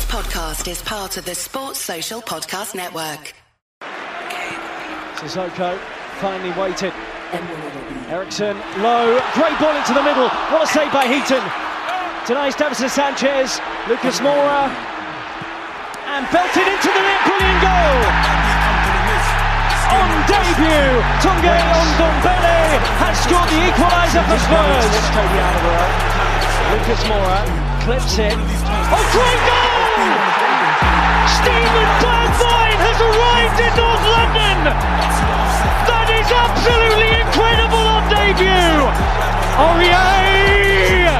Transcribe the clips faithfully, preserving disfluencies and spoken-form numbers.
podcast is part of the Sports Social Podcast Network. Sissoko finally waited. Ericsson low, great ball into the middle. What a save by Heaton. Tonight's Davinson Sanchez, Lucas Moura, and belted into the net. Brilliant goal. On debut, Tunge Ndombele has scored the equaliser for Spurs. Lucas Moura clips it. Oh, great goal! Stephen Bergwijn has arrived in North London. That is absolutely incredible on debut. Aurier!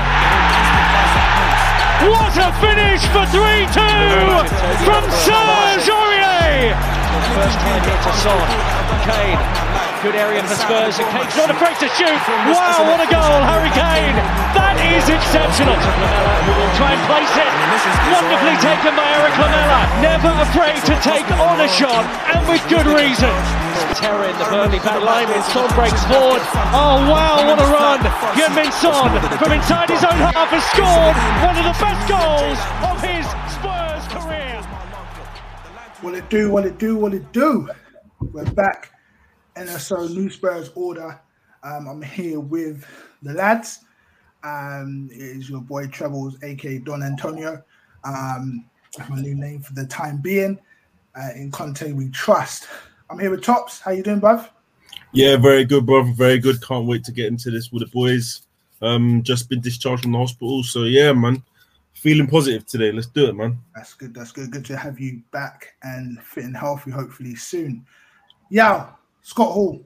What a finish for three two from Serge Aurier! First time here to Son. Kane. Good area for Spurs, and Kane's not afraid to shoot. Wow, what a goal, Harry Kane. That is exceptional. Lamela, who will try and place it. Wonderfully taken by Eric Lamela. Never afraid to take on a shot, and with good reason. Terror in the Burnley back line, and Son breaks forward. Oh wow, what a run. Heung-min Son from inside his own half has scored one of the best goals of his Spurs career. What it do, what it do, what it do. We're back. N S O New Spurs Order. Um, I'm here with the lads. Um, it is your boy Trebles, aka Don Antonio. Um, my new name for the time being. Uh, in Conte we trust. I'm here with Tops. How you doing, bruv? Yeah, very good, brother. Very good. Can't wait to get into this with the boys. Um, just been discharged from the hospital, so yeah, man. Feeling positive today. Let's do it, man. That's good. That's good. Good to have you back and fit and healthy, hopefully soon. Yeah, Scott Hall.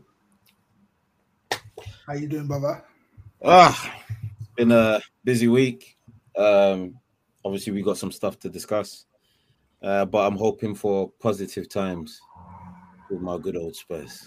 How you doing, brother? Ah, been a busy week. Um, obviously, we got some stuff to discuss, uh, but I'm hoping for positive times with my good old Spurs.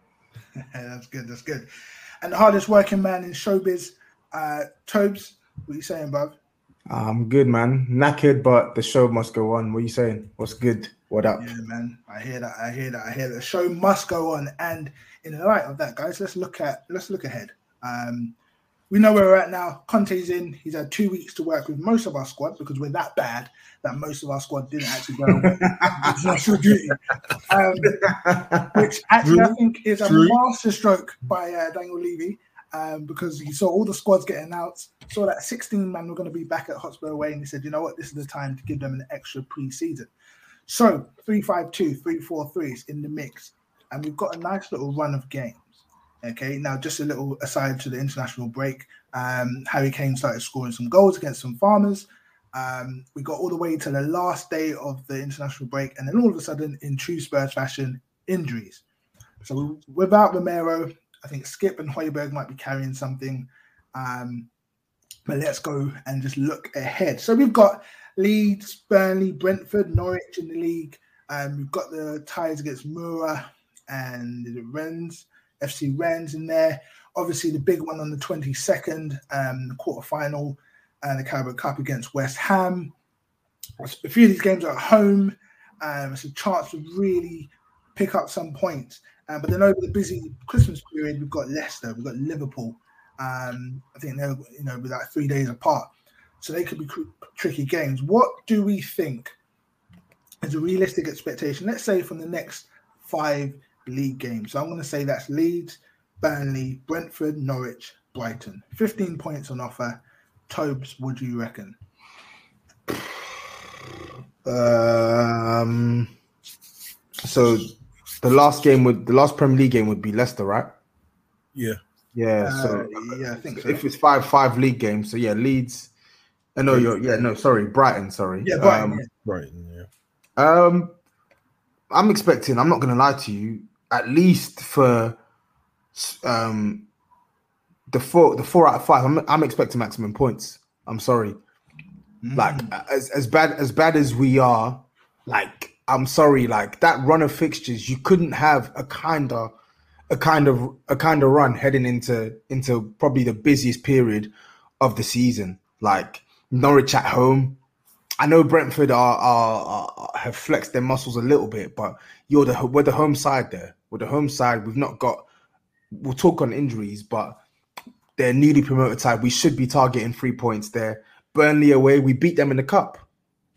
That's good. That's good. And the hardest working man in showbiz, uh, Tobes. What are you saying, bruv? I'm good, man. Knackered, but the show must go on. What are you saying? What's good? What up? Yeah, man. I hear that. I hear that. I hear that. The show must go on. And in the light of that, guys, let's look at let's look ahead. Um, we know where we're at now. Conte's in. He's had two weeks to work with most of our squad because we're that bad that most of our squad didn't actually go away. It's national duty, um, which actually I think is a masterstroke by uh, Daniel Levy. Um, because he saw all the squads getting announced, saw that sixteen man were going to be back at Hotspur away, and he said, you know what, this is the time to give them an extra pre-season. So three five two, three four three is in the mix, and we've got a nice little run of games. Okay, now just a little aside to the international break, um, Harry Kane started scoring some goals against some Farmers. Um, we got all the way to the last day of the international break, and then all of a sudden, in true Spurs fashion, injuries. So without Romero, I think Skip and Højbjerg might be carrying something. Um, but let's go and just look ahead. So we've got Leeds, Burnley, Brentford, Norwich in the league. Um, we've got the ties against Mura and is it Rennes, F C Rennes in there. Obviously, the big one on the twenty-second, um, the quarterfinal, and the Carabao Cup against West Ham. A few of these games are at home. Um, it's a chance to really pick up some points. Um, but then over the busy Christmas period, we've got Leicester, we've got Liverpool. Um, I think they're you know with like three days apart, so they could be cr- tricky games. What do we think is a realistic expectation? Let's say from the next five league games. So I'm going to say that's Leeds, Burnley, Brentford, Norwich, Brighton. fifteen points on offer. Tobes, what do you reckon? Um. So. The last game would the last Premier League game would be Leicester, right? Yeah, yeah. Uh, so yeah, I think so. If it's five five league games, so yeah, Leeds. Uh, no, you're yeah, no, sorry, Brighton, sorry. Yeah, Brighton. Um, yeah. Brighton. Yeah. Um, I'm expecting. I'm not going to lie to you. At least for um the four the four out of five, I'm I'm expecting maximum points. I'm sorry. Mm. Like as as bad as bad as we are, like. I'm sorry, like that run of fixtures, you couldn't have a kind of, a kind of, a kind of run heading into into probably the busiest period of the season. Like Norwich at home, I know Brentford are, are, are have flexed their muscles a little bit, but you're the we're the home side there. We're the home side. We've not got. We'll talk on injuries, but they're newly promoted side. We should be targeting three points there. Burnley away, we beat them in the cup.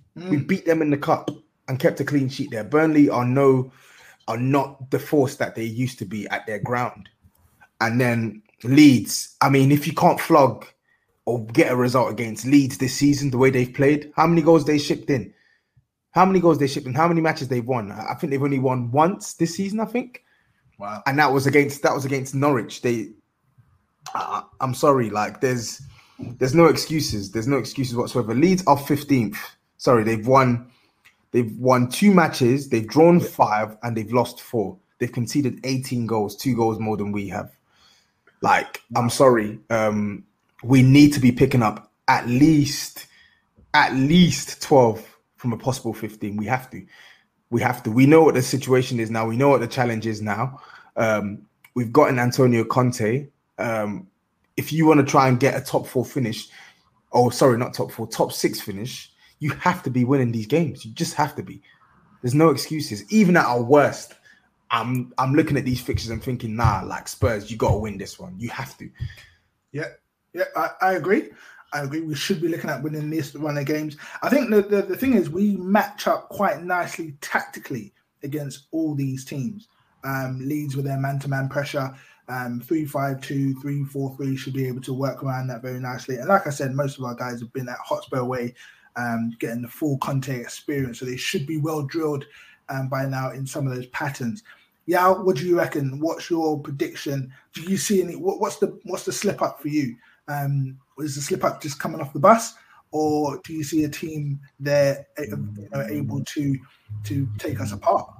Mm. We beat them in the cup and kept a clean sheet there. Burnley are no, are not the force that they used to be at their ground. And then Leeds, I mean, if you can't flog or get a result against Leeds this season, the way they've played, how many goals they shipped in? How many goals they shipped in? How many matches they've won? I think they've only won once this season, I think. Wow. And that was against that was against Norwich. They, uh, I'm sorry, like there's there's no excuses. There's no excuses whatsoever. Leeds are fifteenth. Sorry, they've won. They've won two matches. They've drawn five and they've lost four. They've conceded eighteen goals, two goals more than we have. Like, I'm sorry. Um, we need to be picking up at least, at least twelve from a possible fifteen. We have to. We have to. We know what the situation is now. We know what the challenge is now. Um, we've gotten Antonio Conte. Um, if you want to try and get a top four finish, oh, sorry, not top four, top six finish, you have to be winning these games. You just have to be. There's no excuses. Even at our worst, I'm I'm looking at these fixtures and thinking, nah, like Spurs, you got to win this one. You have to. Yeah, yeah, I, I agree. I agree. We should be looking at winning this run of games. I think the, the, the thing is we match up quite nicely tactically against all these teams. Um, Leeds with their man-to-man pressure, um, three five two, three four three should be able to work around that very nicely. And like I said, most of our guys have been at Hotspur away, um, getting the full Conte experience. So they should be well drilled um, by now in some of those patterns. Yao, what do you reckon? What's your prediction? Do you see any? What, what's the what's the slip up for you? Um, is the slip up just coming off the bus, or do you see a team there you know, able to to take us apart?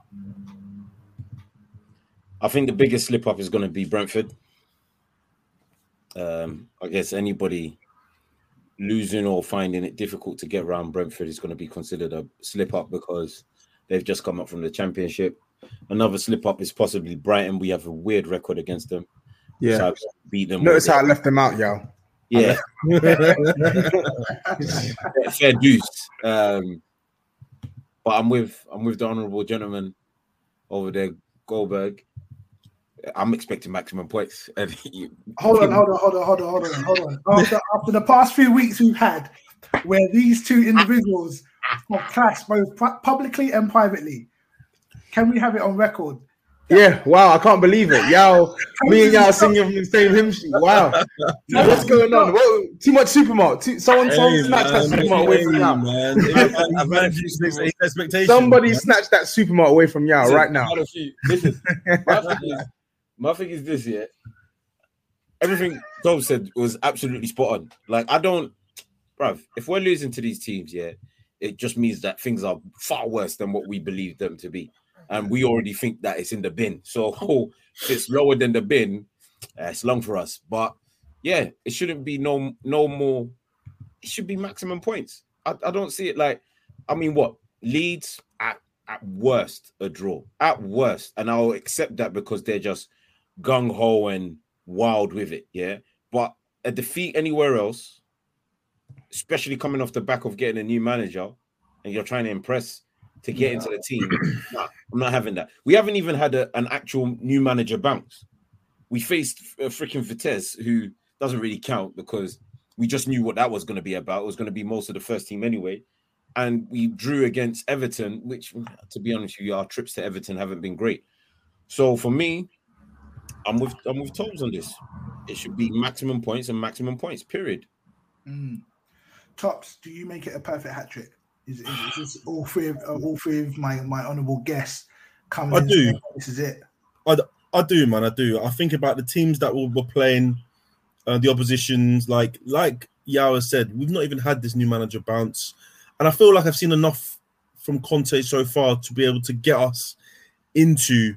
I think the biggest slip up is going to be Brentford. Um, I guess anybody losing or finding it difficult to get around Brentford is going to be considered a slip up because they've just come up from the Championship. Another slip up is possibly Brighton. We have a weird record against them. Yeah, so beat them. Notice how I left them out, yo. Yeah, fair dues. Um, but I'm with I'm with the honourable gentleman over there, Goldberg. I'm expecting maximum points. hold on, hold on, hold on, hold on, hold on, hold on. After, after the past few weeks we've had, where these two individuals have clashed both publicly and privately, can we have it on record? Yeah, wow, I can't believe it. Yo, me and y'all singing from the same hymn sheet. Wow. What's going on? Whoa, too much Supermarket. Too, someone someone hey, snatched man, that Supermarket away from y'all. Man. I've managed expectations. Somebody man. snatched that Supermarket away from y'all right now. Listen, my, thing is, my thing is this, yeah. Everything Dom said was absolutely spot on. Like, I don't, bruv, if we're losing to these teams, yeah, it just means that things are far worse than what we believe them to be. And we already think that it's in the bin. So oh, if it's lower than the bin, uh, it's long for us. But yeah, it shouldn't be no no more. It should be maximum points. I, I don't see it like, I mean, what? Leeds at, at worst a draw. At worst. And I'll accept that because they're just gung-ho and wild with it, yeah? But a defeat anywhere else, especially coming off the back of getting a new manager, and you're trying to impress to get yeah. into the team, nah, I'm not having that. We haven't even had a, an actual new manager bounce. We faced a freaking Vitesse, who doesn't really count because we just knew what that was going to be about. It was going to be most of the first team anyway. And we drew against Everton, which, to be honest with you, our trips to Everton haven't been great. So for me, I'm with I'm with Tobes on this. It should be maximum points and maximum points, period. Mm. Tops, do you make it a perfect hat trick? Is, is, is this all three of uh, all three of my, my honourable guests coming? I do. Saying, this is it. I, I do, man. I do. I think about the teams that were playing, uh, the oppositions. Like like Yawa said, we've not even had this new manager bounce, and I feel like I've seen enough from Conte so far to be able to get us into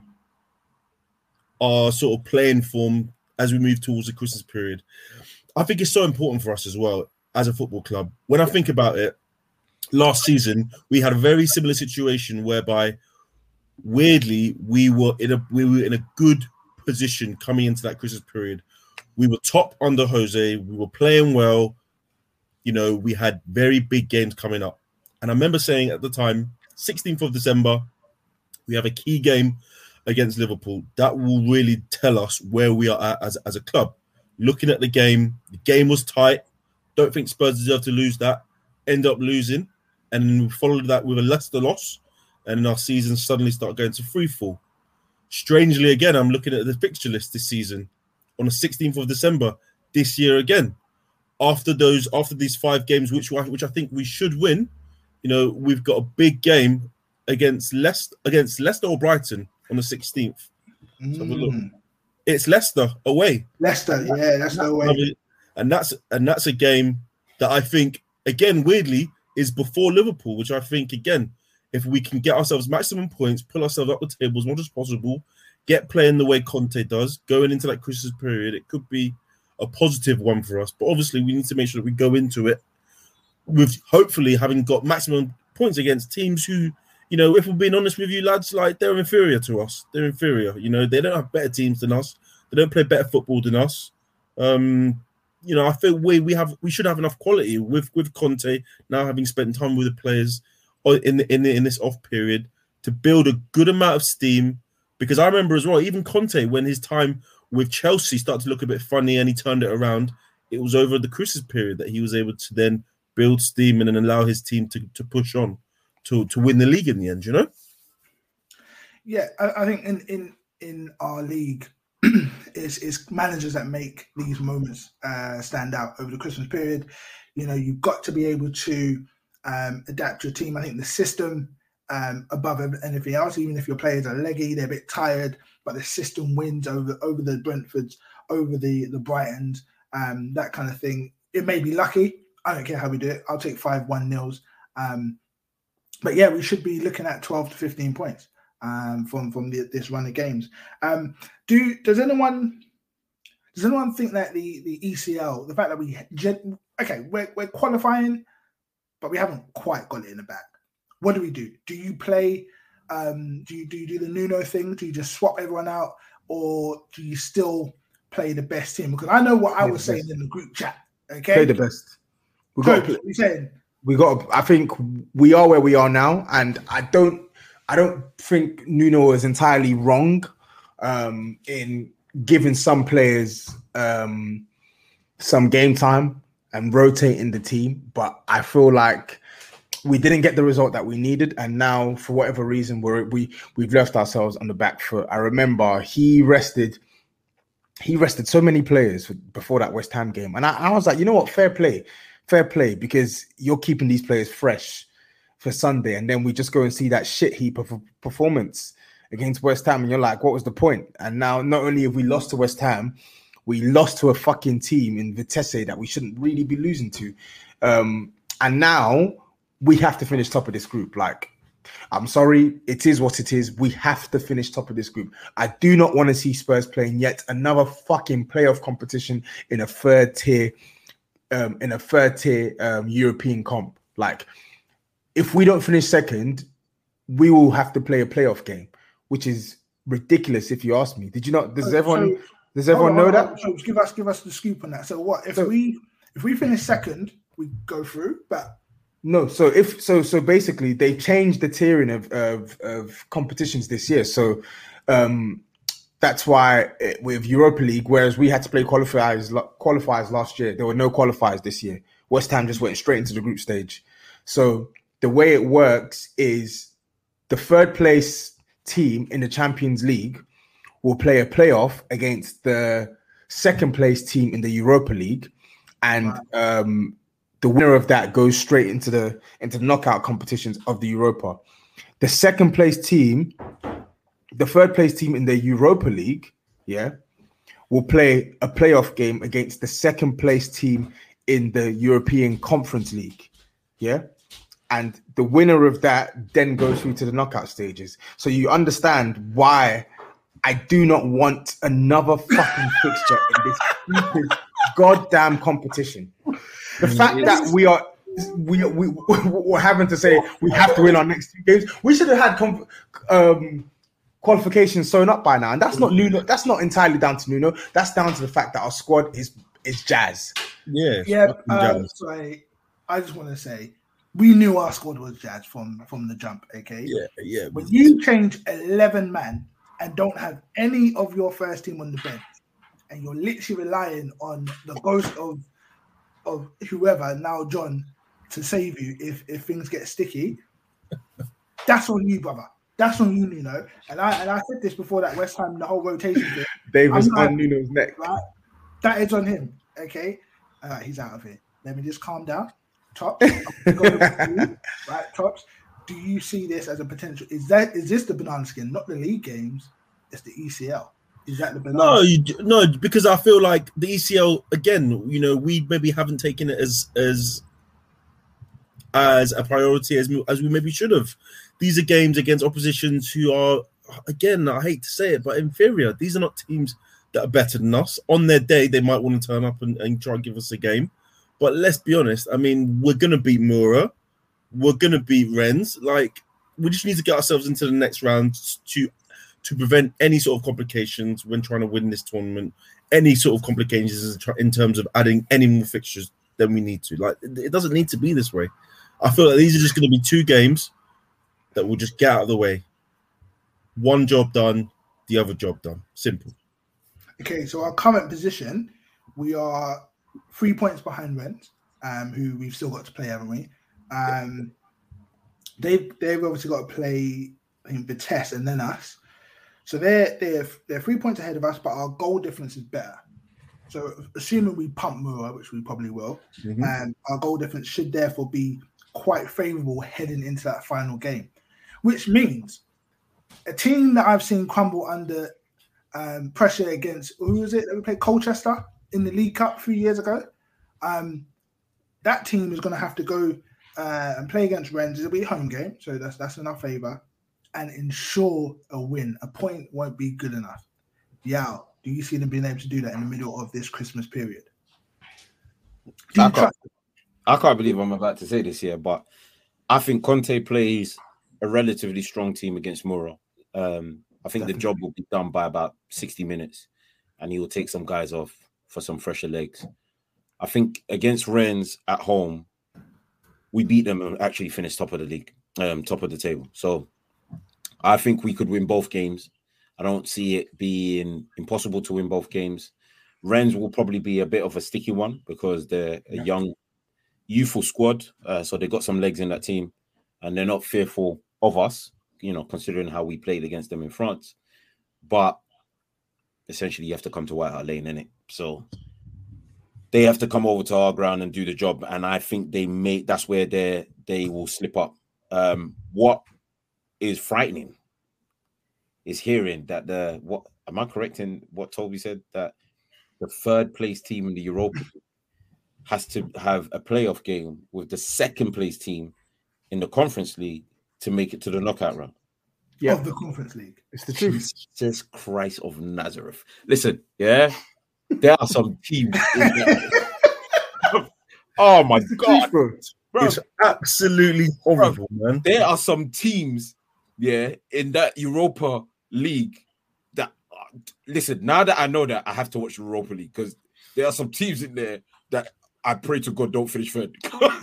our sort of playing form as we move towards the Christmas period. I think it's so important for us as well as a football club. When I think about it, last season, we had a very similar situation whereby, weirdly, we were in a we were in a good position coming into that Christmas period. We were top under Jose. We were playing well. You know, we had very big games coming up. And I remember saying at the time, sixteenth of December, we have a key game against Liverpool. That will really tell us where we are at as, as a club. Looking at the game, the game was tight. Don't think Spurs deserve to lose that. End up losing. and we followed that with a Leicester loss, and our season suddenly started going to free fall. Strangely, again, I'm looking at the fixture list this season on the sixteenth of December this year again. After those, after these five games, which which I think we should win, you know, we've got a big game against Leicester, against Leicester or Brighton on the sixteenth. Mm. So have a look. It's Leicester away. Leicester, yeah, Leicester away. And that's and that's a game that I think, again, weirdly, is before Liverpool, which I think, again, if we can get ourselves maximum points, pull ourselves up the table as much as possible, get playing the way Conte does, going into that Christmas period, it could be a positive one for us. But obviously, we need to make sure that we go into it with hopefully having got maximum points against teams who, you know, if we're being honest with you, lads, like they're inferior to us. They're inferior. You know, they don't have better teams than us. They don't play better football than us. Um, you know, I feel we we have we should have enough quality with with Conte now having spent time with the players in the, in the, in this off period to build a good amount of steam. Because I remember as well, even Conte, when his time with Chelsea started to look a bit funny and he turned it around, it was over the Christmas period that he was able to then build steam and then allow his team to, to push on to, to win the league in the end, you know? Yeah, I, I think in, in, in our league, it's, it's managers that make these moments uh, stand out over the Christmas period. You know, you've got to be able to um, adapt your team. I think the system um, above anything else, even if your players are leggy, they're a bit tired, but the system wins over over the Brentfords, over the, the Brightons, um, that kind of thing. It may be lucky. I don't care how we do it. I'll take five one nils. Um, but yeah, we should be looking at twelve to fifteen points um, from from the, this run of games. Um, do does anyone does anyone think that the the E C L, the fact that we okay, we're we're qualifying, but we haven't quite got it in the bag. What do we do? Do you play? Um, do you do you do the Nuno thing? Do you just swap everyone out, or do you still play the best team? Because I know what I was saying in the group chat. Okay, play the best. We got. What are you saying? We got. I think we are where we are now, and I don't. I don't think Nuno is entirely wrong um, in giving some players um, some game time and rotating the team. But I feel like we didn't get the result that we needed, and now for whatever reason we're, we we've left ourselves on the back foot. I remember he rested. He rested so many players before that West Ham game, and I, I was like, you know what, fair play. Fair play, because you're keeping these players fresh for Sunday, and then we just go and see that shit heap of performance against West Ham, and you're like, what was the point? And now not only have we lost to West Ham, we lost to a fucking team in Vitesse that we shouldn't really be losing to. Um, and now we have to finish top of this group. Like, I'm sorry, it is what it is. We have to finish top of this group. I do not want to see Spurs playing yet another fucking playoff competition in a third tier Um, in a third tier um, European comp. Like, if we don't finish second, we will have to play a playoff game, which is ridiculous if you ask me. Did you not? Does so, everyone? So, does everyone hold on, know hold on, that? So give us, give us the scoop on that. So what if so, we if we finish second, we go through? But no. So if so, so basically they changed the tiering of of, of competitions this year. So. Um, That's why it, with Europa League, whereas we had to play qualifiers qualifiers last year, there were no qualifiers this year. West Ham just went straight into the group stage. So the way it works is the third place team in the Champions League will play a playoff against the second place team in the Europa League, and um, the winner of that goes straight into the into the knockout competitions of the Europa. The second place team. The third place team in the Europa League, yeah, will play a playoff game against the second place team in the European Conference League, yeah, and the winner of that then goes through to the knockout stages. So you understand why I do not want another fucking fixture in this stupid goddamn competition. The fact that we are we we we're having to say we have to win our next two games. We should have had comp- um. qualifications sewn up by now, and that's not Nuno. That's not entirely down to Nuno. That's down to the fact that our squad is is jazz. Yeah, yeah. Um, so I, I just want to say we knew our squad was jazz from from the jump. Okay. Yeah, yeah. When you change eleven man and don't have any of your first team on the bench, and you're literally relying on the ghost of of whoever now John to save you if if things get sticky. That's on you, brother. That's on you, Nuno. And I and I said this before that West Ham, the whole rotation thing. Davis like, on Nuno's neck. Right? That is on him. Okay. All right, he's out of here. Let me just calm down. Tops. Right, Tops. Do you see this as a potential? Is that is this the banana skin? Not the league games. It's the E C L. Is that the banana? No, you, no, because I feel like the E C L again. You know, we maybe haven't taken it as as as a priority as as we maybe should have. These are games against oppositions who are, again, I hate to say it, but inferior. These are not teams that are better than us. On their day, they might want to turn up and, and try and give us a game. But let's be honest. I mean, we're going to beat Mura. We're going to beat Rennes. Like, we just need to get ourselves into the next round to to prevent any sort of complications when trying to win this tournament, any sort of complications in terms of adding any more fixtures than we need to. Like, it doesn't need to be this way. I feel like these are just going to be two games that will just get out of the way. One job done, the other job done. Simple. Okay, so our current position, we are three points behind Rennes, um, who we've still got to play, haven't we? Um, they've they've obviously got to play, I think, Vitesse and then us. So they're they're they're three points ahead of us, but our goal difference is better. So assuming we pump Mura, which we probably will, mm-hmm. um, our goal difference should therefore be quite favourable heading into that final game. Which means a team that I've seen crumble under um, pressure against, who was it that we played, Colchester in the League Cup a few years ago? Um, that team is going to have to go uh, and play against Rennes. It'll be a home game, so that's that's in our favour, and ensure a win. A point won't be good enough. Yeah, do you see them being able to do that in the middle of this Christmas period? I can't, I can't believe I'm about to say this here, but I think Conte plays a relatively strong team against Mura. Um, I think Definitely. The job will be done by about sixty minutes, and he will take some guys off for some fresher legs. I think against Rennes at home, we beat them and actually finished top of the league, um, top of the table. So I think we could win both games. I don't see it being impossible to win both games. Rennes will probably be a bit of a sticky one because they're a yeah. young, youthful squad. Uh, so they got some legs in that team, and they're not fearful of us, you know, considering how we played against them in France. But essentially, you have to come to White Hart Lane, innit? So they have to come over to our ground and do the job. And I think they may, that's where they they will slip up. Um, what is frightening is hearing that the, what, am I correct in what Toby said? That the third place team in the Europa has to have a playoff game with the second place team in the Conference League to make it to the knockout round. Yeah, of the Conference League. It's the truth. Jesus Christ of Nazareth. Listen, yeah, there are some teams. In that. Oh my God, bro. Bro. It's absolutely horrible, bro. Man. There are some teams, yeah, in that Europa League that, uh, listen, now that I know that, I have to watch Europa League because there are some teams in there that I pray to God don't finish third.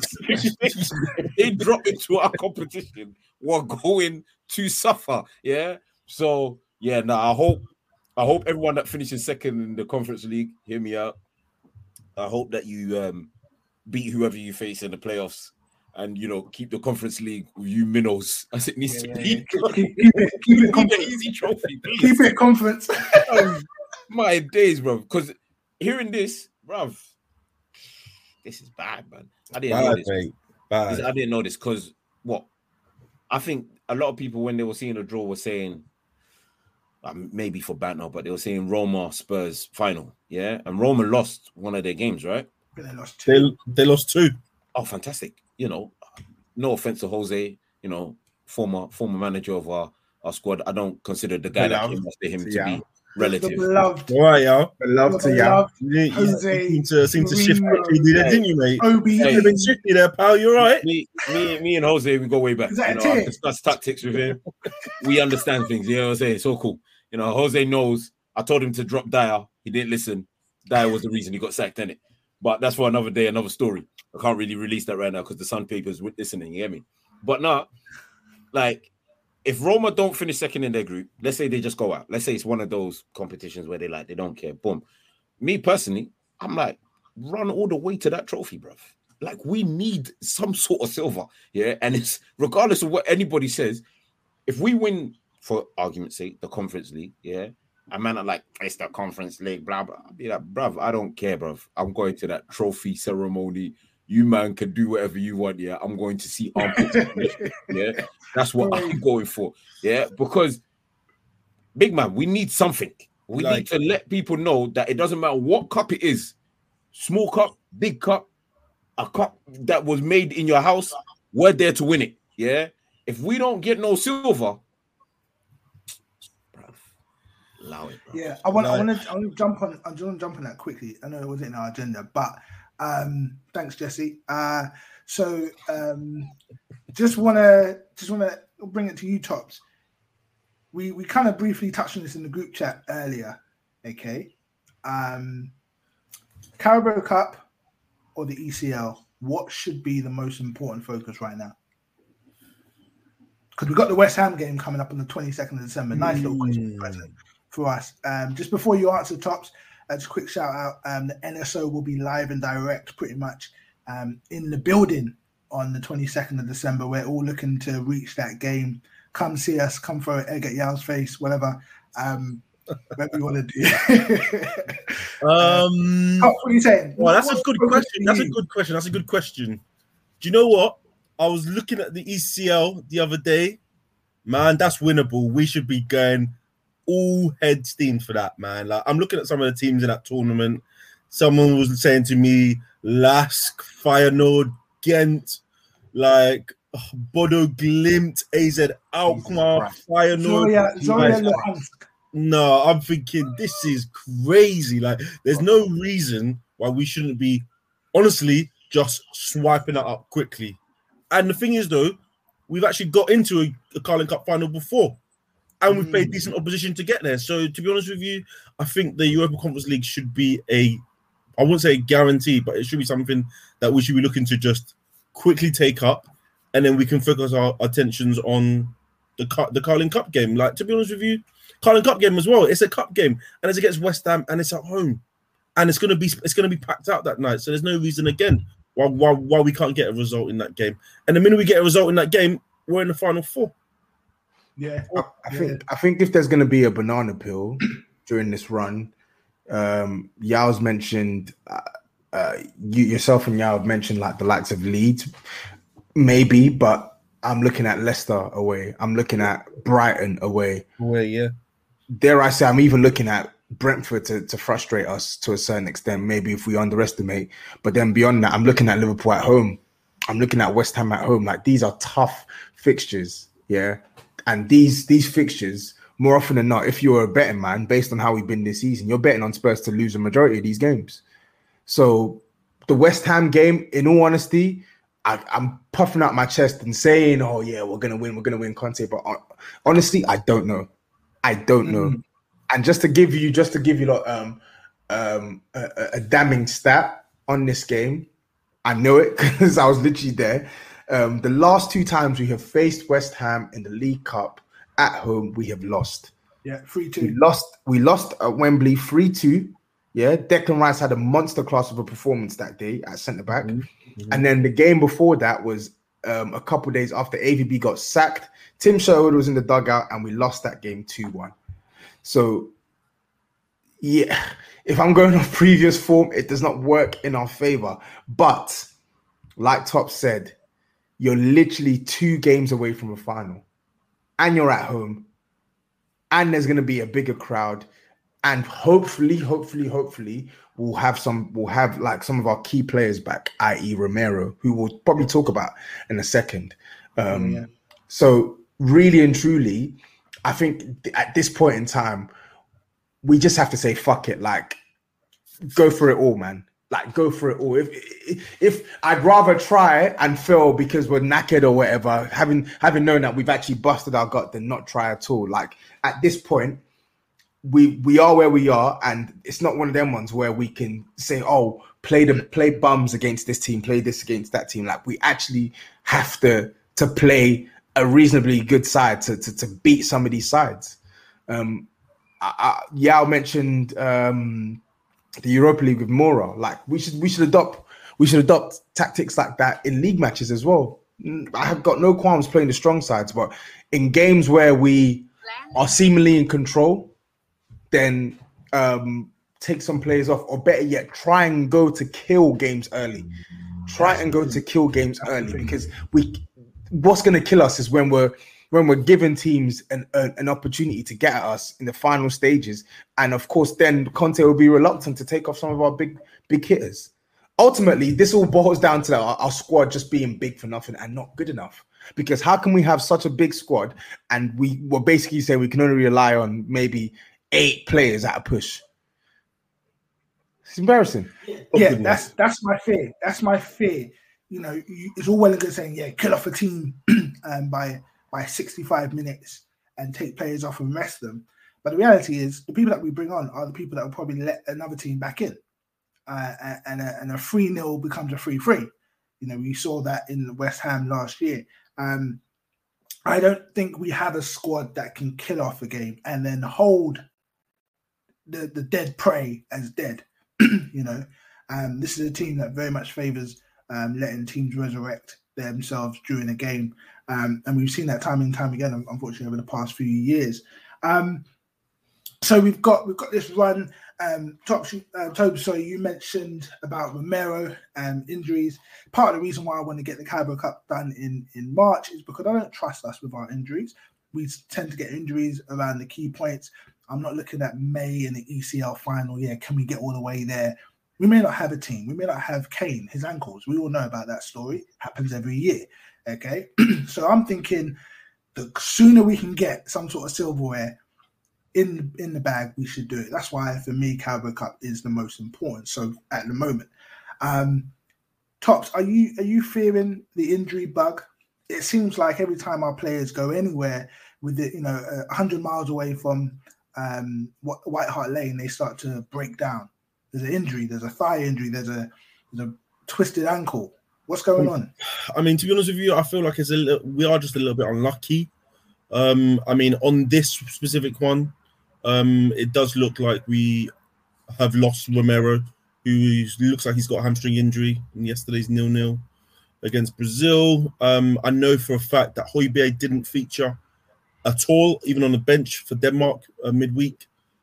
They drop into our competition. We're going to suffer. Yeah. So yeah, now nah, I hope I hope everyone that finishes second in the Conference League, hear me out. I hope that you um, beat whoever you face in the playoffs, and you know keep the Conference League with you minnows as it needs yeah, to yeah, be. Yeah. Keep, keep it, keep it, keep it easy trophy, please. Keep it conference. um, my days, bro. Because hearing this, bro. This is bad, man. I didn't bad, know this. Mate. Bad. This, I didn't know this because what? I think a lot of people when they were seeing the draw were saying, um, maybe for banter, but they were saying Roma Spurs final, yeah, and Roma lost one of their games, right? They lost two. They, they lost two. Oh, fantastic! You know, no offense to Jose, you know, former former manager of our, our squad. I don't consider the guy that came after him to yeah. be relative. Beloved, all right, y'all. Beloved to y'all. You, you, you seem to, seem to shift quickly, didn't you, mate? O B You've been shifty there, pal. You're right. Me, me, me and Jose, we go way back. Is that you know, a I team? discuss tactics with him. We understand things. You know what I'm saying? It's so cool. You know, Jose knows. I told him to drop Dyer. He didn't listen. Dyer was the reason he got sacked, innit? But that's for another day, another story. I can't really release that right now because the Sun Paper's listening. You hear me? But no, like, if Roma don't finish second in their group, let's say they just go out. Let's say it's one of those competitions where they like they don't care. Boom. Me personally, I'm like, run all the way to that trophy, bruv. Like, we need some sort of silver, yeah. And it's regardless of what anybody says, if we win, for argument's sake, the Conference League, yeah, a man are like, it's the Conference League, blah blah. I'll be like, bruv, I don't care, bruv. I'm going to that trophy ceremony. You man can do whatever you want, yeah. I'm going to see armpits, yeah. That's what I'm going for, yeah. Because big man, we need something. We like, need to let people know that it doesn't matter what cup it is, small cup, big cup. A cup that was made in your house, we're there to win it. Yeah. If we don't get no silver, bruv, allow it. Bruv. Yeah, I want, no. I want to, I want to jump on. I want to jump on that quickly. I know it wasn't in our agenda, but um, thanks, Jesse. Uh, so um, just want to, just want to bring it to you, Tops. We we kind of briefly touched on this in the group chat earlier. Okay, um, Carabao Cup or the E C L, what should be the most important focus right now? Because we've got the West Ham game coming up on the twenty-second of December. Nice mm. little question present for us. Um, just before you answer, Tops, uh, just a quick shout out. Um, the N S O will be live and direct pretty much um, in the building on the twenty-second of December. We're all looking to reach that game. Come see us, come throw an egg at Yao's face, whatever. Um, whatever you want to do. um, oh, what are you saying? Well, that's What's a good question. That's a good question. That's a good question. Do you know what? I was looking at the E C L the other day. Man, that's winnable. We should be going all head steam for that, man. Like, I'm looking at some of the teams in that tournament. Someone was saying to me, Lask, Feyenoord, Ghent, like oh, Bodo Glimt, A Z Alkmaar, Feyenoord. Zoria, Zoria Luhansk. No, I'm thinking this is crazy. Like, there's no reason why we shouldn't be, honestly, just swiping it up quickly. And the thing is, though, we've actually got into a, a Carling Cup final before, and we've mm. played decent opposition to get there. So, to be honest with you, I think the Europa Conference League should be a, I wouldn't say a guarantee, but it should be something that we should be looking to just quickly take up, and then we can focus our attentions on the the Carling Cup game. Like, to be honest with you, Carling Cup game as well. It's a cup game, and it's against West Ham, and it's at home, and it's gonna be it's gonna be packed out that night. So there's no reason again why why, why we can't get a result in that game. And the minute we get a result in that game, we're in the final four. Yeah, I, I think I think if there's gonna be a banana peel during this run, um, Yao's mentioned uh, uh, you yourself and Yao have mentioned like the likes of Leeds, maybe, but I'm looking at Leicester away. I'm looking at Brighton away. Away, yeah. Dare I say, I'm even looking at Brentford to, to frustrate us to a certain extent, maybe if we underestimate. But then beyond that, I'm looking at Liverpool at home. I'm looking at West Ham at home. Like, these are tough fixtures, yeah? And these these fixtures, more often than not, if you're a betting man, based on how we've been this season, you're betting on Spurs to lose a majority of these games. So the West Ham game, in all honesty, I, I'm puffing out my chest and saying, oh, yeah, we're going to win. We're going to win Conte. But honestly, I don't know. I don't know. Mm. And just to give you, just to give you like, um, um, a, a damning stat on this game, I know it because I was literally there. Um, the last two times we have faced West Ham in the League Cup at home, we have lost. Yeah, three two. We lost, we lost at Wembley three two. Yeah, Declan Rice had a monster class of a performance that day at centre-back. Mm-hmm. And then the game before that was um, a couple of days after A V B got sacked. Tim Sherwood was in the dugout and we lost that game two one. So, yeah, if I'm going off previous form, it does not work in our favour. But, like Top said, you're literally two games away from a final. And you're at home. And there's going to be a bigger crowd. And hopefully, hopefully, hopefully, we'll have some, we'll have like some of our key players back, that is. Romero, who we'll probably talk about in a second. Um, yeah. So really and truly, I think at this point in time, we just have to say, fuck it. Like, go for it all, man. Like, go for it all. If, if, if I'd rather try and fail because we're knackered or whatever, having, having known that we've actually busted our gut than not try at all. Like, at this point, we we are where we are, and it's not one of them ones where we can say, oh, play the play bums against this team, play this against that team. Like, we actually have to to play a reasonably good side to to, to beat some of these sides. Um, I, I, Yao mentioned um, the Europa League with Mora. Like, we should we should adopt we should adopt tactics like that in league matches as well. I have got no qualms playing the strong sides, but in games where we are seemingly in control, then um, take some players off, or better yet, try and go to kill games early. Try and go to kill games early, because we. What's going to kill us is when we're when we're giving teams an, an an opportunity to get at us in the final stages, and of course, then Conte will be reluctant to take off some of our big big hitters. Ultimately, this all boils down to our, our squad just being big for nothing and not good enough. Because how can we have such a big squad and we were basically saying we can only rely on maybe eight players at a push? It's embarrassing. Yeah, that's that's my fear. That's my fear. You know, you, it's all well and good saying, yeah, kill off a team um, by by sixty-five minutes and take players off and rest them. But the reality is, the people that we bring on are the people that will probably let another team back in. Uh, and a, and a three nil becomes a three three. You know, we saw that in West Ham last year. Um, I don't think we have a squad that can kill off a game and then hold the, the dead prey as dead. You know, um, this is a team that very much favours um, letting teams resurrect themselves during a game. Um, and we've seen that time and time again, unfortunately, over the past few years. Um, so we've got we've got this run. Um, Top, uh, Toby, sorry, you mentioned about Romero and injuries. Part of the reason why I want to get the Carabao Cup done in, in March is because I don't trust us with our injuries. We tend to get injuries around the key points. I'm not looking at May in the E C L final. Yeah, can we get all the way there? We may not have a team. We may not have Kane, his ankles. We all know about that story. Happens every year. Okay, so I'm thinking the sooner we can get some sort of silverware in in the bag, we should do it. That's why, for me, Carabao Cup is the most important. So at the moment, um, Tops, are you are you fearing the injury bug? It seems like every time our players go anywhere with it, you know, a hundred miles away from um, White Hart Lane, they start to break down. There's an injury. There's a thigh injury. There's a, there's a twisted ankle. What's going on? I mean, to be honest with you, I feel like it's a little, we are just a little bit unlucky. Um, I mean, on this specific one, um, it does look like we have lost Romero, who looks like he's got a hamstring injury in yesterday's nil nil against Brazil. Um, I know for a fact that Højbjerg didn't feature at all, even on the bench for Denmark uh, midweek.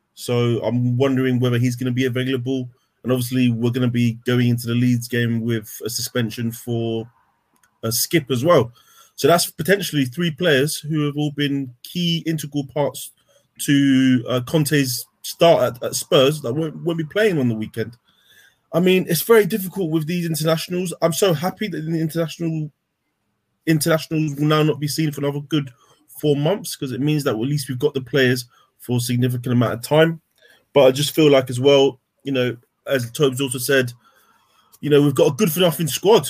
So I'm wondering whether he's going to be available. And obviously, we're going to be going into the Leeds game with a suspension for a Skip as well. So that's potentially three players who have all been key, integral parts to uh, Conte's start at, at Spurs that won't, won't be playing on the weekend. I mean, it's very difficult with these internationals. I'm so happy that the international internationals will now not be seen for another good four months because it means that at least we've got the players for a significant amount of time. But I just feel like as well, you know, as Tobes also said, you know, we've got a good for nothing squad.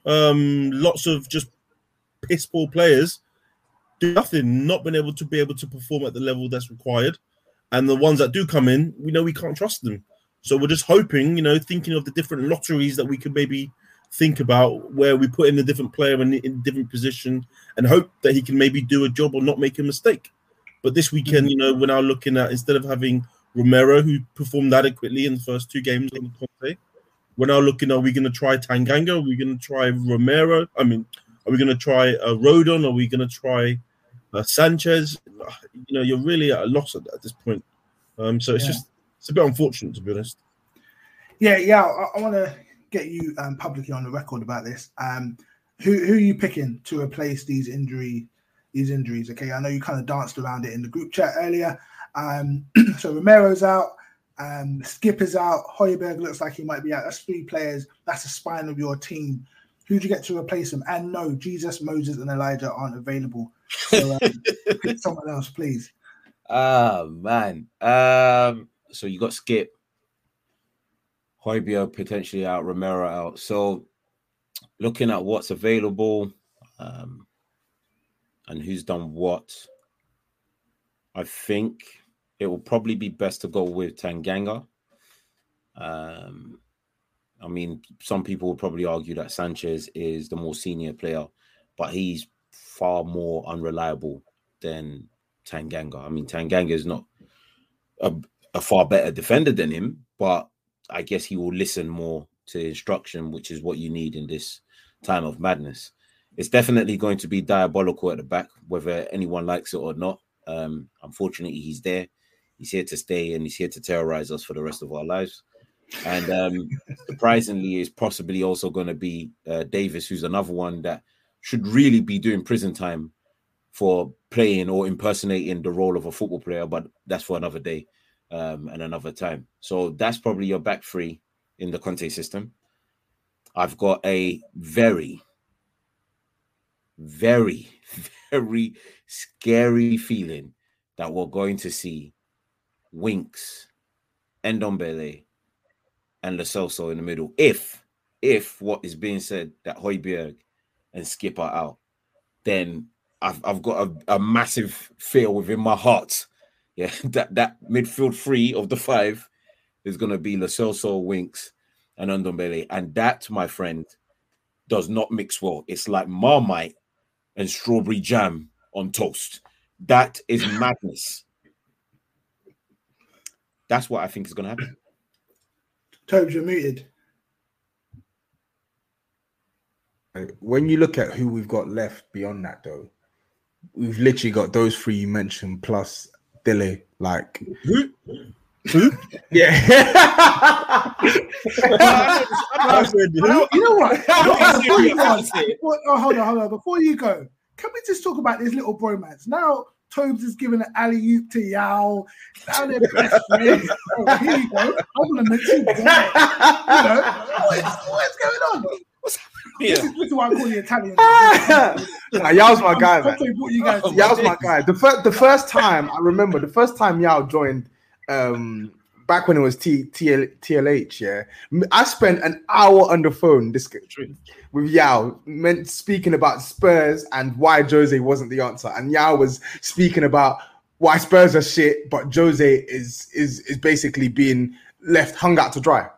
Um, lots of just piss poor players do nothing, not been able to be able to perform at the level that's required. And the ones that do come in, we know we can't trust them. So we're just hoping, you know, thinking of the different lotteries that we could maybe think about where we put in a different player in, in a different position and hope that he can maybe do a job or not make a mistake. But this weekend, you know, we're now looking at, instead of having Romero, who performed adequately in the first two games on the Conte, we're now looking, are we going to try Tanganga? Are we going to try Romero? I mean, are we going to try uh, Rodon? Are we going to try uh, Sanchez? You know, you're really at a loss at, at this point. Um, so it's yeah. just, it's a bit unfortunate, to be honest. Yeah, yeah. I, I want to get you um, publicly on the record about this. Um, who who are you picking to replace these injury these injuries? Okay, I know you kind of danced around it in the group chat earlier. Um, so Romero's out, um, Skip is out, Højbjerg looks like he might be out. That's three players. That's the spine of your team. Who do you get to replace them? And no, Jesus, Moses, and Elijah aren't available. So um, pick someone else, please. Oh man. Um, so you got Skip, Højbjerg potentially out, Romero out. So looking at what's available um, and who's done what, I think it will probably be best to go with Tanganga. Um, I mean, some people would probably argue that Sanchez is the more senior player, but he's far more unreliable than Tanganga. I mean, Tanganga is not a, a far better defender than him, but I guess he will listen more to instruction, which is what you need in this time of madness. It's definitely going to be diabolical at the back, whether anyone likes it or not. Um, unfortunately, he's there. He's here to stay, and he's here to terrorize us for the rest of our lives. And um, surprisingly, is possibly also going to be uh, Davis, who's another one that should really be doing prison time for playing or impersonating the role of a football player, but that's for another day um, and another time. So that's probably your back three in the Conte system. I've got a very, very, very scary feeling that we're going to see Winks, Ndombele, and Lo Celso in the middle. If, if what is being said that Højbjerg and Skip are out, then I've I've got a, a massive fear within my heart. Yeah, that that midfield three of the five is going to be Lo Celso, Winks, and Ndombele, and that, my friend, does not mix well. It's like Marmite and strawberry jam on toast. That is madness. That's what I think is going to happen. Tobes, you're muted. When you look at who we've got left beyond that, though, we've literally got those three you mentioned plus Dele. Like, Who? Who? yeah. You know what? Before you go, before- oh, hold on, hold on. Before you go, can we just talk about this little bromance? Now, Tobes is giving an alley-oop to Yao. Now they're best friends. Oh, here you go. I'm going to mention that. You know, what's, what's going on? What's Yeah. This, is, this is why I call you Italian. Nah, Yao's my guy, man. You guys Oh, Yao's my guy. The first, the first time I remember, the first time Yao joined, um, back when it was T, TL, T L H, yeah, I spent an hour on the phone this, with Yao, meant speaking about Spurs and why Jose wasn't the answer, and Yao was speaking about why Spurs are shit, but Jose is is is basically being left hung out to dry.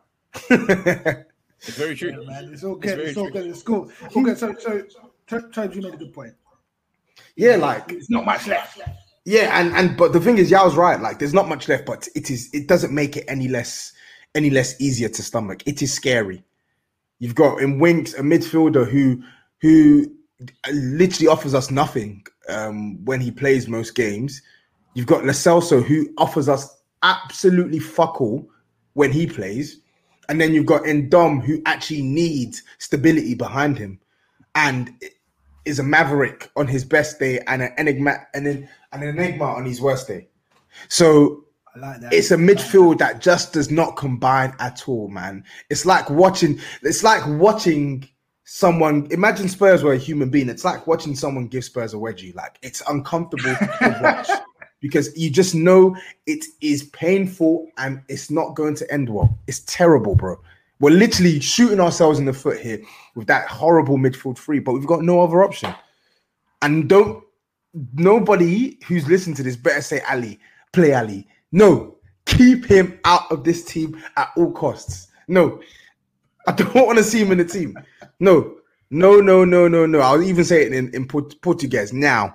It's very true. Yeah, man. It's all good. It's It's, very all true. good. It's cool. All good. So, so, T- Tobes, you made a good point. Yeah, like It's not much left. yeah, and and but the thing is, Yao's right. Like, there's not much left, but it is. It doesn't make it any less any less easier to stomach. It is scary. You've got in Winks a midfielder who who literally offers us nothing um, when he plays most games. You've got Lo Celso who offers us absolutely fuck all when he plays, and then you've got Ndom who actually needs stability behind him, and is a maverick on his best day and an enigma and an, an enigma on his worst day. So I like that. it's a midfield that just does not combine at all, man. It's like watching. It's like watching someone. Imagine Spurs were a human being. It's like watching someone give Spurs a wedgie. Like, it's uncomfortable to watch because you just know it is painful and it's not going to end well. It's terrible, bro. We're literally shooting ourselves in the foot here with that horrible midfield three, but we've got no other option. And don't nobody who's listening to this better say Ali, play Ali. No, keep him out of this team at all costs. No, I don't want to see him in the team. No, no, no, no, no, no. I'll even say it in, in Port- Portuguese now.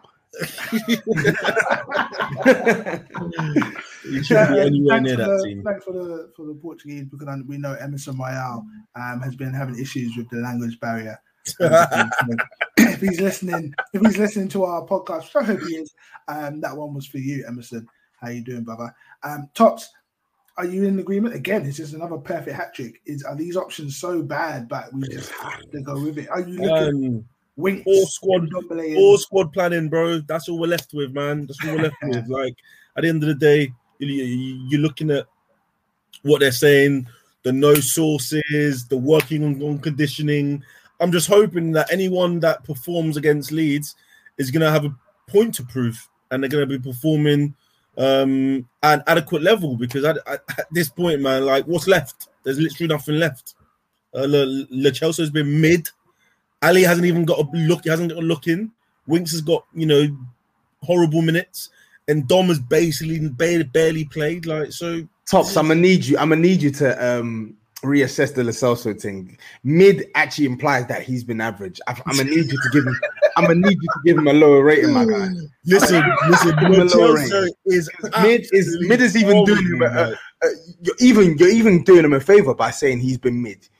You shouldn't be anywhere Thanks near for that the- team. Thanks for the for the Portuguese, because I- we know Emerson Royale um, has been having issues with the language barrier. If he's listening, if he's listening to our podcast, which I hope he is, um, that one was for you, Emerson. How you doing, brother? Um, Tops, are you in agreement? Again, it's just another perfect hat trick. Is are these options so bad, but we just have to go with it? Are you looking Um, Winks, all squad, Ndombele and- all squad planning, bro. That's all we're left with, man. That's all we're left with. Like, at the end of the day, you- you- you're looking at what they're saying, the no sources, the working on, on conditioning. I'm just hoping that anyone that performs against Leeds is going to have a point to prove, and they're going to be performing um, at an adequate level. Because at, at, at this point, man, like, what's left? There's literally nothing left. Uh, Le, Le Chelsea's been mid. Ali hasn't even got a look. He hasn't got a look in. Winks has got, you know, horrible minutes, and Dom has basically barely, barely played. Like, so, Tops, I'm gonna need you. I'm gonna need you to um, reassess the Lo Celso thing. Mid actually implies that he's been average. I, I'm gonna need you to give him. I'm gonna need you to give him a lower rating, my guy. listen, listen. Give him a Lo lower Celso rating. is Mid is mid is even doing him. A, horrible, a, a, you're even you're even doing him a favor by saying he's been mid.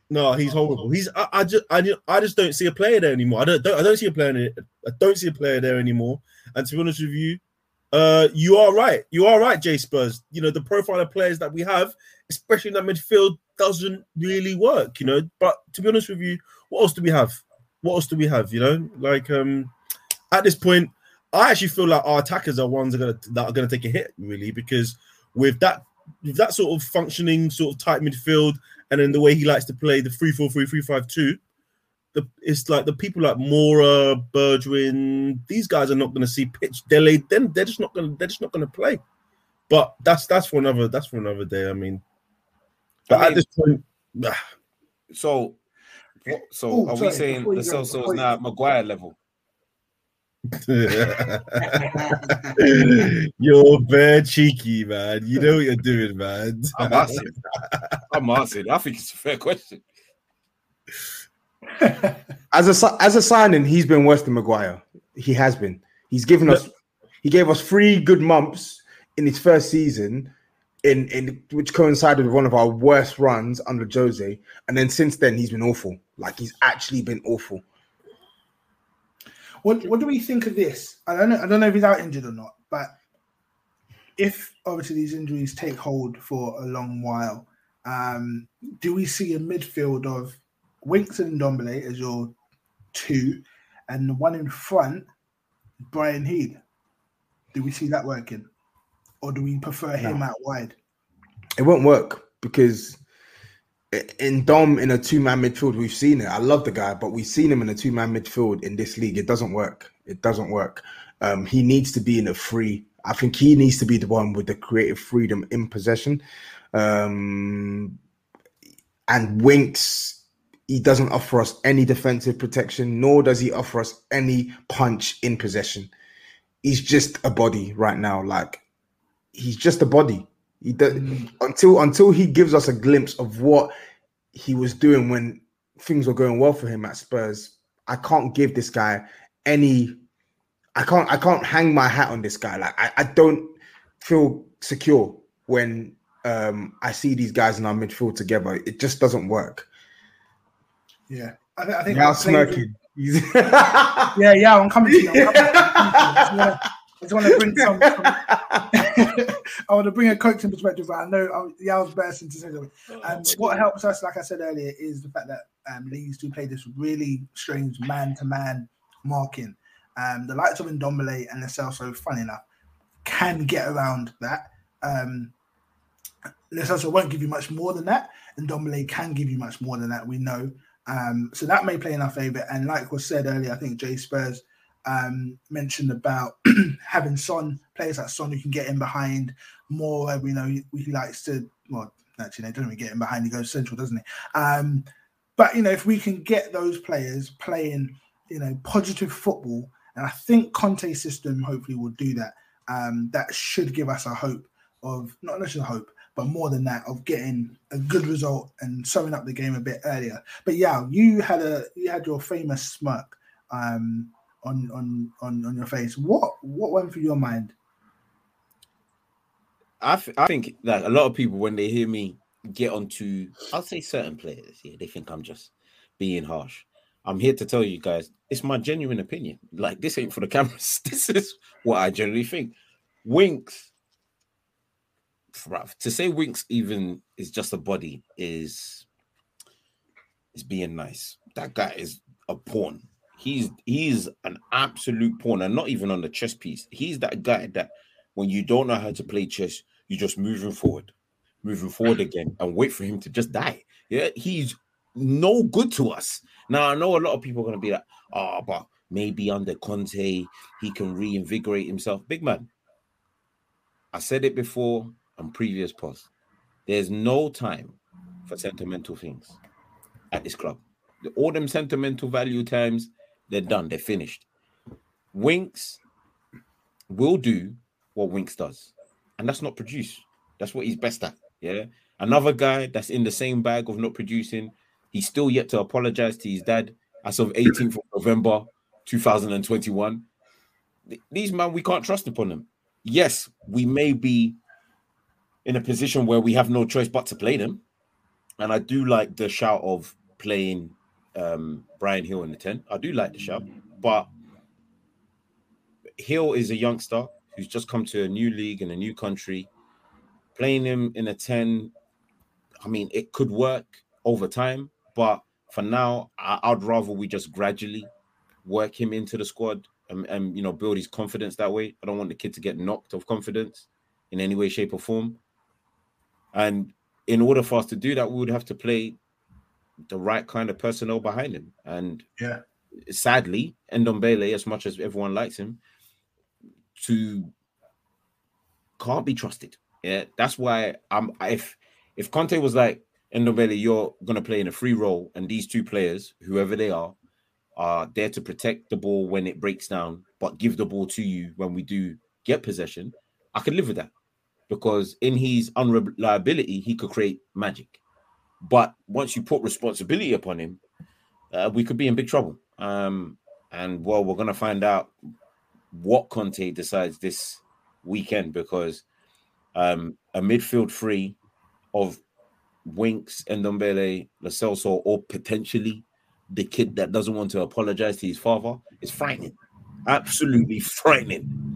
No, he's horrible. He's I, I just I, I just don't see a player there anymore. I don't, don't I don't see a player there. I don't see a player there anymore. And to be honest with you, uh, you are right. You are right, J Spurs. You know, the profile of players that we have, especially in that midfield, doesn't really work. You know, but to be honest with you, what else do we have? What else do we have? You know, like um, at this point, I actually feel like our attackers are ones that are gonna that are gonna take a hit, really, because with that with that sort of functioning, sort of tight midfield, and then the way he likes to play the three four three, three five two, the it's like the people like Mora, Bergwijn, these guys are not going to see pitch. They're laid, then they're just not going. They're just not going to play. But that's that's for another. That's for another day. I mean, but I mean, at this point, ah. so so Ooh, are sorry, we saying before you the go, Celso before is you now go. Maguire level? You're very cheeky, man. You know what you're doing, man. I'm asking. I'm asking. I think it's a fair question. As a si- as a signing, he's been worse than Maguire. He has been. He's given us. He gave us three good months in his first season, in in which coincided with one of our worst runs under Jose, and then since then he's been awful. Like he's actually been awful. What what do we think of this? I don't know. I don't know if he's out injured or not, but if obviously these injuries take hold for a long while, um, do we see a midfield of Winks and Ndombele as your two, and the one in front, Brian Heath? Do we see that working, or do we prefer him No. out wide? It won't work because in Dom in a two-man midfield, we've seen it. I love the guy, but we've seen him in a two-man midfield in this league. It doesn't work. It doesn't work. Um, he needs to be in a free. I think he needs to be the one with the creative freedom in possession. Um, and Winks, he doesn't offer us any defensive protection, nor does he offer us any punch in possession. He's just a body right now. Like he's just a body. He does, until until he gives us a glimpse of what he was doing when things were going well for him at Spurs. I can't give this guy any. I can't. I can't hang my hat on this guy. Like I, I don't feel secure when um, I see these guys in our midfield together. It just doesn't work. Yeah, I, th- I think Now I'm playing- smirking. Yeah, yeah, I'm coming to you. I'm coming to you. I just want to bring some. some I want to bring a coaching perspective, but I know um, yeah, I was bursting to say something. Um, what helps us, like I said earlier, is the fact that um, Leeds do play this really strange man-to-man marking. Um, the likes of Ndombele and the Celso, funny enough, can get around that. Um, the Celso won't give you much more than that, and Ndombele can give you much more than that. We know. Um, so that may play in our favour. And like was said earlier, I think Jay Spurs um, mentioned about having Son, players like Son who can get in behind more. We know he, he likes to, well, actually, he doesn't really get in behind. He goes central, doesn't he? Um, but, you know, if we can get those players playing, you know, positive football, and I think Conte's system hopefully will do that, um, that should give us a hope of, not necessarily hope, but more than that, of getting a good result and sewing up the game a bit earlier. But yeah, you had a you had your famous smirk um, on, on on on your face. What what went through your mind? I, th- I think that a lot of people, when they hear me get onto, I'll say certain players, yeah, they think I'm just being harsh. I'm here to tell you guys, it's my genuine opinion. Like, this ain't for the cameras. This is what I generally think. Winks, bruv, to say Winks even is just a body is is being nice. That guy is a pawn. He's he's an absolute pawn, and not even on the chess piece. He's that guy that when you don't know how to play chess, you just moving forward, moving forward again, and wait for him to just die. Yeah, he's no good to us. Now I know a lot of people are gonna be like, oh, but maybe under Conte he can reinvigorate himself. Big man, I said it before on previous posts. There's no time for sentimental things at this club. All them sentimental value times, they're done. They're finished. Winks will do what Winks does, and that's not produce. That's what he's best at. Yeah. Another guy that's in the same bag of not producing, he's still yet to apologize to his dad as of eighteenth of November, two thousand twenty-one. These men, we can't trust upon them. Yes, we may be in a position where we have no choice but to play them. And I do like the shout of playing um, Brian Hill in the ten. I do like the shout, but Hill is a youngster who's just come to a new league in a new country. Playing him in a ten, I mean, it could work over time, but for now, I, I'd rather we just gradually work him into the squad and, and, you know, build his confidence that way. I don't want the kid to get knocked off confidence in any way, shape, or form. And in order for us to do that, we would have to play the right kind of personnel behind him. And yeah, sadly, Ndombele, as much as everyone likes him, to can't be trusted. Yeah, that's why I'm. If if Conte was like, Ndombele, you're gonna play in a free role, and these two players, whoever they are, are there to protect the ball when it breaks down, but give the ball to you when we do get possession, I could live with that. Because in his unreliability, he could create magic. But once you put responsibility upon him, uh, we could be in big trouble. Um, and, well, we're going to find out what Conte decides this weekend, because um, a midfield three of Winks, Ndombele, Lo Celso, or potentially the kid that doesn't want to apologize to his father is frightening. Absolutely frightening.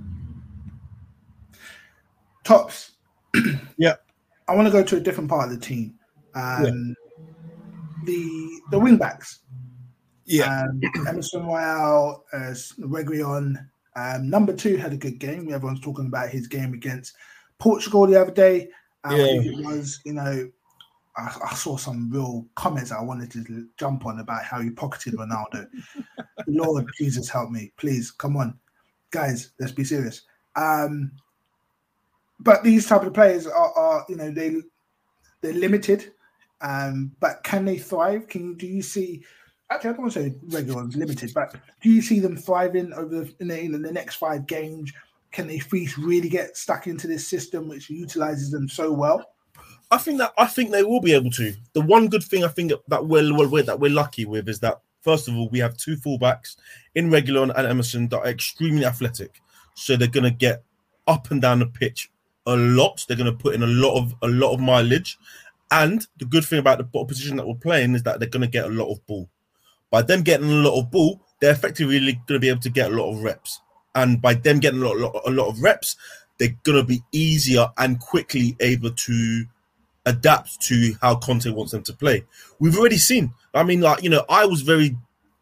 Tops. Yeah. I want to go to a different part of the team. Um, yeah. The the wing backs. Yeah. Um, Emerson Royal, uh, Reguilón. Um, number two had a good game. Everyone's talking about his game against Portugal the other day. Um, yeah. It was, you know, I, I saw some real comments I wanted to jump on about how he pocketed Ronaldo. Lord Jesus help me. Please, come on. Guys, let's be serious. Um, But these type of players are, are, you know, they they're limited. Um, but can they thrive? Can you do you see? Actually, I don't want to say Reguilón's limited, but do you see them thriving over the, in, the, in the next five games? Can they really get stuck into this system which utilizes them so well? I think that I think they will be able to. The one good thing I think that we're, we're that we're lucky with is that first of all we have two fullbacks in Reguilón and Emerson that are extremely athletic, so they're going to get up and down the pitch a lot. They're going to put in a lot of a lot of mileage, and the good thing about the opposition that we're playing is that they're going to get a lot of ball. By them getting a lot of ball, they're effectively going to be able to get a lot of reps, and by them getting a lot, a lot, a lot of reps, they're going to be easier and quickly able to adapt to how Conte wants them to play. We've already seen. I mean, like you know, I was very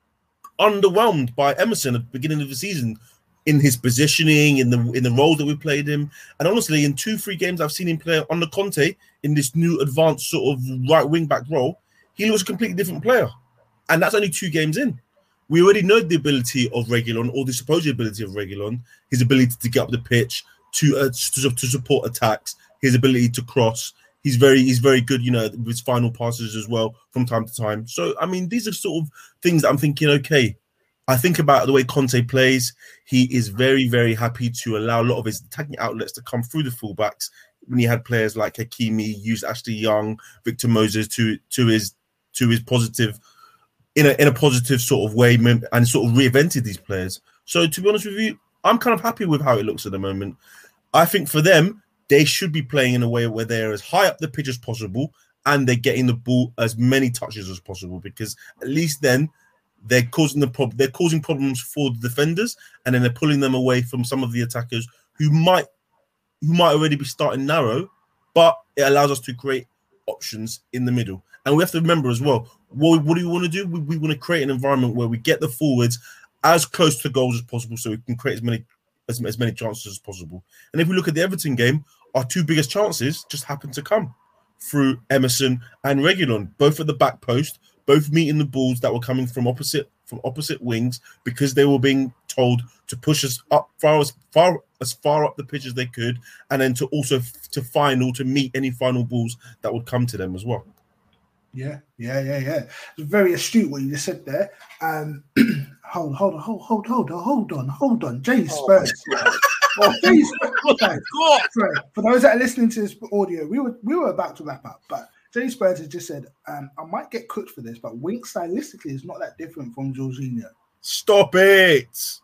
underwhelmed by Emerson at the beginning of the season, in his positioning, in the in the role that we played him. And honestly, in two, three games I've seen him play under Conte in this new advanced sort of right wing-back role, he was a completely different player. And that's only two games in. We already know the ability of Reguilón, or the supposed ability of Reguilón, his ability to get up the pitch, to, uh, to to support attacks, his ability to cross. He's very he's very good, you know, with his final passes as well from time to time. So, I mean, these are sort of things that I'm thinking, okay, I think about the way Conte plays. He is very, very happy to allow a lot of his attacking outlets to come through the fullbacks. When he had players like Hakimi, used Ashley Young, Victor Moses to to his to his positive in a in a positive sort of way, and sort of reinvented these players. So to be honest with you, I'm kind of happy with how it looks at the moment. I think for them, they should be playing in a way where they're as high up the pitch as possible and they're getting the ball as many touches as possible, because at least then they're causing the problem. They're causing problems for the defenders, and then they're pulling them away from some of the attackers who might who might already be starting narrow, but it allows us to create options in the middle. And we have to remember as well, what, what do we want to do? We, we want to create an environment where we get the forwards as close to goals as possible, so we can create as many as, as many chances as possible. And if we look at the Everton game, our two biggest chances just happen to come through Emerson and Reguilón, both at the back post, both meeting the balls that were coming from opposite from opposite wings, because they were being told to push us up far as far as far up the pitch as they could, and then to also f- to find or to meet any final balls that would come to them as well. Yeah, yeah, yeah, yeah. It's very astute what you just said there. Um, hold, hold on, hold, hold, hold on, hold on, hold on. Jay Spurs. Oh. Oh, Jay Spurs. Sorry, for those that are listening to this audio, we were we were about to wrap up, but Jay Spurs has just said, um, I might get cooked for this, but Wink stylistically is not that different from Jorginho. Stop it.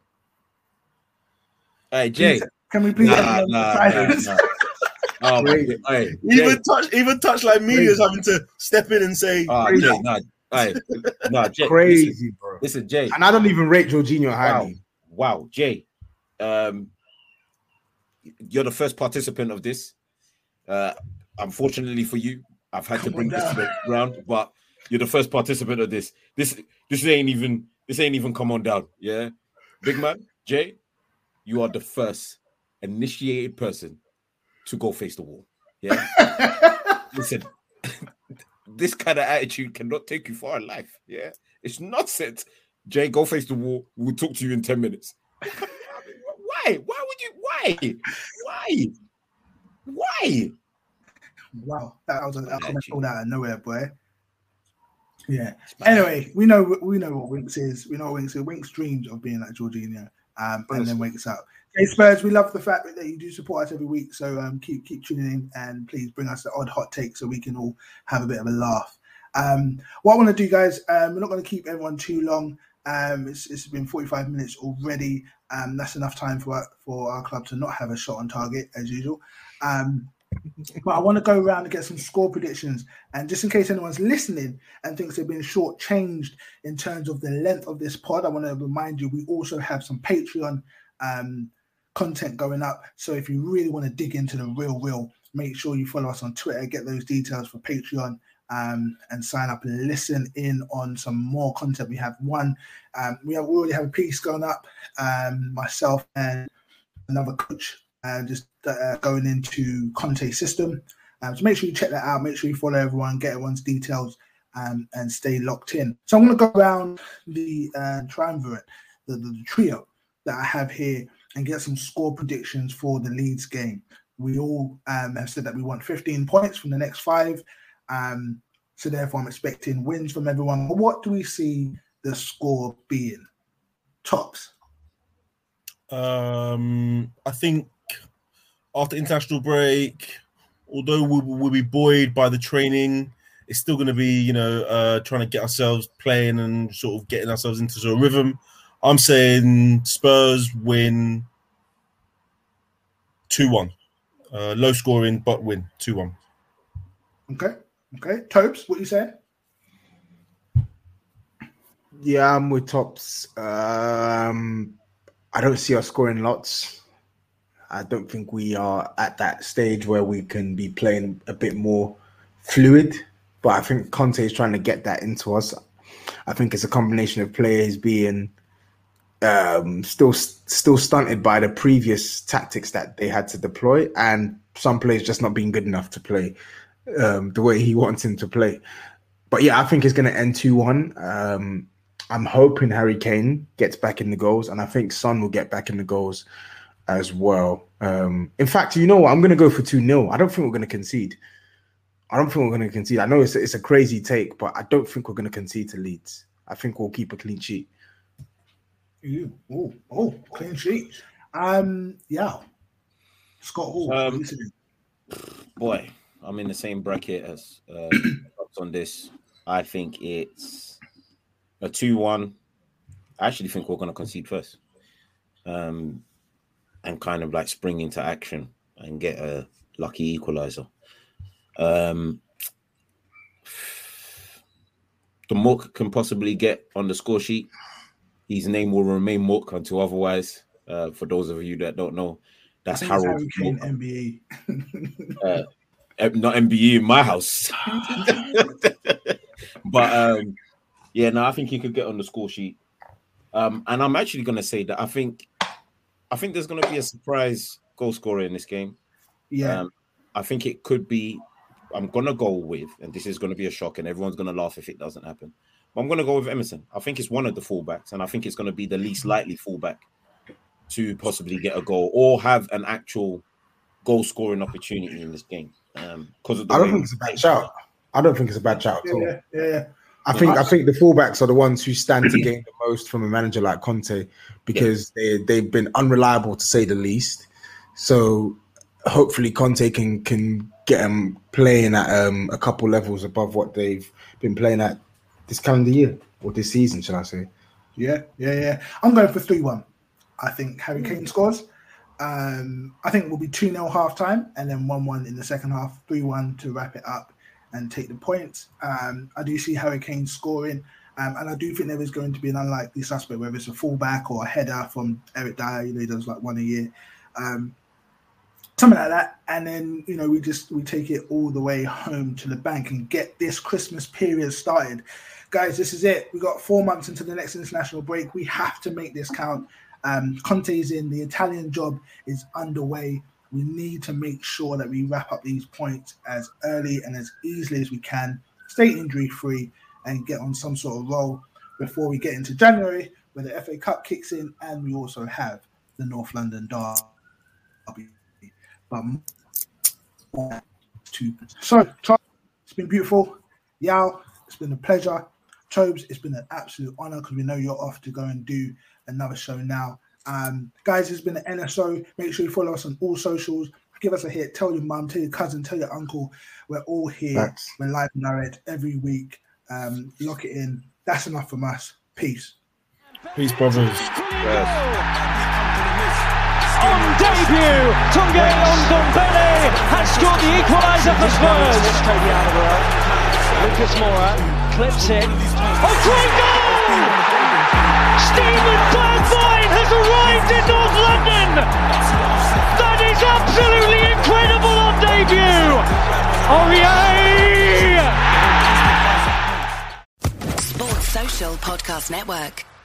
Hey, Jay. Can we please nah, nah, silence? Nah, nah. Oh, wait, hey, even touch, even touch like me is having to step in and say, oh, Jay, nah, Aye. No, Jay, Crazy, listen, bro. Listen, Jay. And I don't even rate Jorginho Wow. highly. Wow, Jay. Um, you're the first participant of this. Uh, unfortunately for you, I've had Come to bring on this to the ground, but you're the first participant of this. This this ain't even this ain't even come on down. Yeah, big man, Jay, you are the first initiated person to go face the wall. Yeah, listen, this kind of attitude cannot take you far in life. Yeah, it's nonsense. Jay, go face the wall. We'll talk to you in ten minutes. Why? Why would you? Why? Why? Why? Wow, that was a, a comment Actually. pulled out of nowhere, boy. Yeah. Anyway, we know we know what Winks is. We know what Winks is. Winks dreams of being like Jorginho, um, and then wakes up. Hey Spurs, we love the fact that you do support us every week. So um, keep keep tuning in and please bring us the odd hot take so we can all have a bit of a laugh. Um, what I want to do, guys, um, we're not going to keep everyone too long. Um, it's, it's been forty-five minutes already. Um, that's enough time for our, for our club to not have a shot on target as usual. Um, but I want to go around and get some score predictions. And just in case anyone's listening and thinks they've been shortchanged in terms of the length of this pod, I want to remind you we also have some Patreon um, content going up. So if you really want to dig into the real, real, make sure you follow us on Twitter, get those details for Patreon. Um, and sign up and listen in on some more content. We have one, um, we, have, we already have a piece going up, um, myself and another coach, uh, just uh, going into Conte's system. Um, so make sure you check that out. Make sure you follow everyone, get everyone's details, um, and stay locked in. So I'm going to go around the uh, triumvirate, the, the, the trio that I have here, and get some score predictions for the Leeds game. We all um, have said that we want fifteen points from the next five. Um, so therefore I'm expecting wins from everyone. But what do we see the score being? Tops. Um, I think after international break, although we'll, we'll be buoyed by the training, it's still going to be, you know, uh, trying to get ourselves playing and sort of getting ourselves into sort of rhythm. I'm saying Spurs win two one. Uh, low scoring, but win two one. Okay. Okay. Topes, what you saying? Yeah, I'm with Tops. Um, I don't see us scoring lots. I don't think we are at that stage where we can be playing a bit more fluid. But I think Conte is trying to get that into us. I think it's a combination of players being um, still still stunted by the previous tactics that they had to deploy, and some players just not being good enough to play um, the way he wants him to play. But yeah, I think it's going to end two one. Um, I'm hoping Harry Kane gets back in the goals, and I think Son will get back in the goals as well. Um, in fact, you know what? I'm going to go for two nil. I don't think we're going to concede. I don't think we're going to concede. I know it's a, it's a crazy take, but I don't think we're going to concede to Leeds. I think we'll keep a clean sheet. Ooh, oh, oh, clean sheet. Um, yeah. Scott Hall. Um, what you Boy, I'm in the same bracket as uh, on this. I think it's a two one. I actually think we're going to concede first. Um, and kind of like spring into action and get a lucky equalizer. Um, the Mook can possibly get on the score sheet. His name will remain Mook until otherwise. Uh, for those of you that don't know, that's I think it's Harold Harry Kane, Mook. N B A. uh, not N B E in my house. But um, yeah, no, I think he could get on the score sheet. Um, and I'm actually going to say that I think I think there's going to be a surprise goal scorer in this game. Yeah. Um, I think it could be, I'm going to go with, and this is going to be a shock, and everyone's going to laugh if it doesn't happen. But I'm going to go with Emerson. I think it's one of the fullbacks, and I think it's going to be the least likely fullback to possibly get a goal or have an actual goal scoring opportunity in this game. Um, because of the I don't way think it's a bad shout. I don't think it's a bad shout at all. yeah, yeah, yeah. I think I think the fullbacks are the ones who stand to gain the most from a manager like Conte because yeah. they they've been unreliable to say the least. So hopefully Conte can can get them playing at um, a couple levels above what they've been playing at this calendar year or this season, shall I say? Yeah, yeah, yeah. I'm going for three one. I think Harry Kane scores. Um, I think it will be two nil half time and then one one in the second half, three one to wrap it up. and take the points. Um, I do see Harry Kane scoring, um, and I do think there is going to be an unlikely suspect, whether it's a fullback or a header from Eric Dyer. You know, he does like one a year, um, something like that. And then, you know, we just we take it all the way home to the bank and get this Christmas period started. Guys, this is it. We got four months into the next international break. We have to make this count. Um, Conte's in. The Italian job is underway. We need to make sure that we wrap up these points as early and as easily as we can, stay injury-free, and get on some sort of roll before we get into January, where the F A Cup kicks in, and we also have the North London derby. But to so, Charles, it's been beautiful. Yao, it's been a pleasure. Chobes, it's been an absolute honor because we know you're off to go and do another show now. Um, guys, it's been an N S O. Make sure you follow us on all socials. Give us a hit. Tell your mum, tell your cousin, tell your uncle. We're all here. Thanks. We're live and direct every week. Um, lock it in. That's enough from us. Peace. Peace, brothers. Yes. On debut, Tunge Ndombele has scored the equaliser for Spurs. Lucas Moura clips it. Oh, great goal! Stephen Bergwijn has arrived in North London. That is absolutely incredible on debut. Oh, yay! Sports Social Podcast Network.